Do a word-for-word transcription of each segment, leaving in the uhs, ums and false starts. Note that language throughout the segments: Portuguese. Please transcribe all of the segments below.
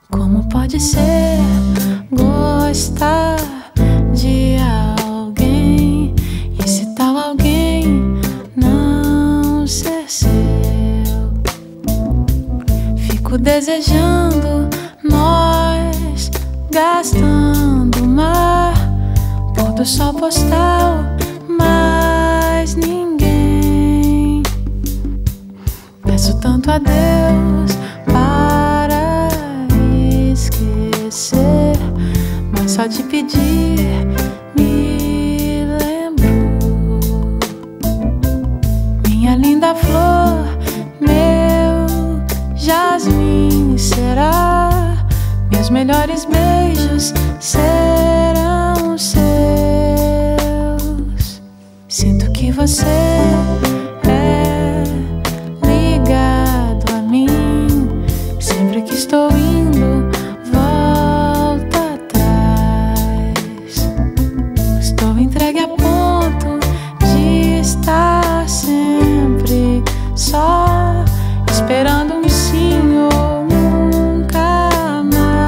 Como pode ser gostar de alguém e esse tal alguém não ser seu? Fico desejando nós gastando mar, pôr do sol postal, mas ninguém. Peço tanto a Deus para esquecer, mas só de pedir me lembro. Minha linda flor, meu jasmim será, meus melhores beijos serão seus. Sinto que você é ligado a mim, sempre que estou indo, volta atrás. Estou entregue a ponto de estar sempre só, esperando um sim ou nunca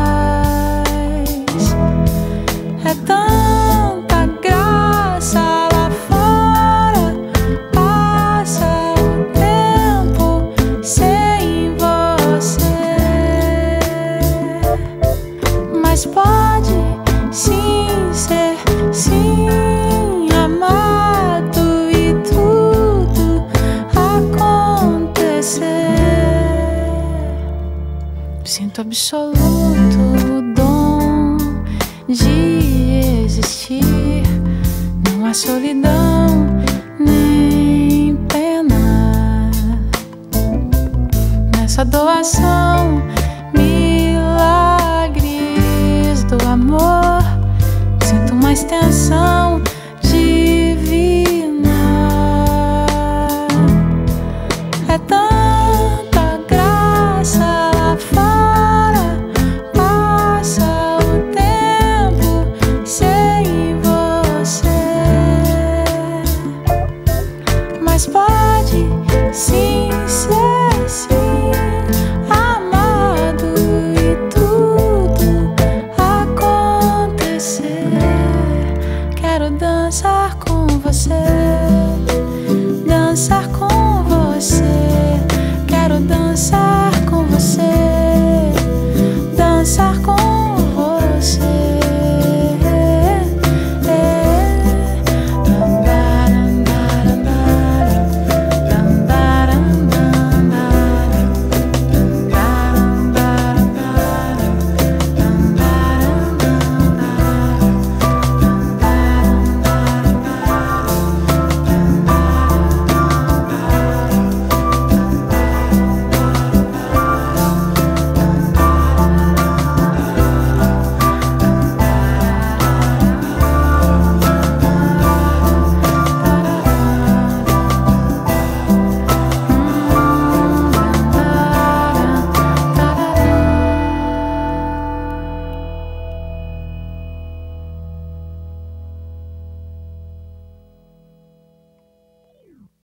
mais. É tanta graça lá fora, passa o tempo sem você, mas pode sim ser sim amado e tudo acontecer. Sinto absoluto o dom de existir, não há solidão nem pena nessa doação, milagres do amor. Sinto uma extensão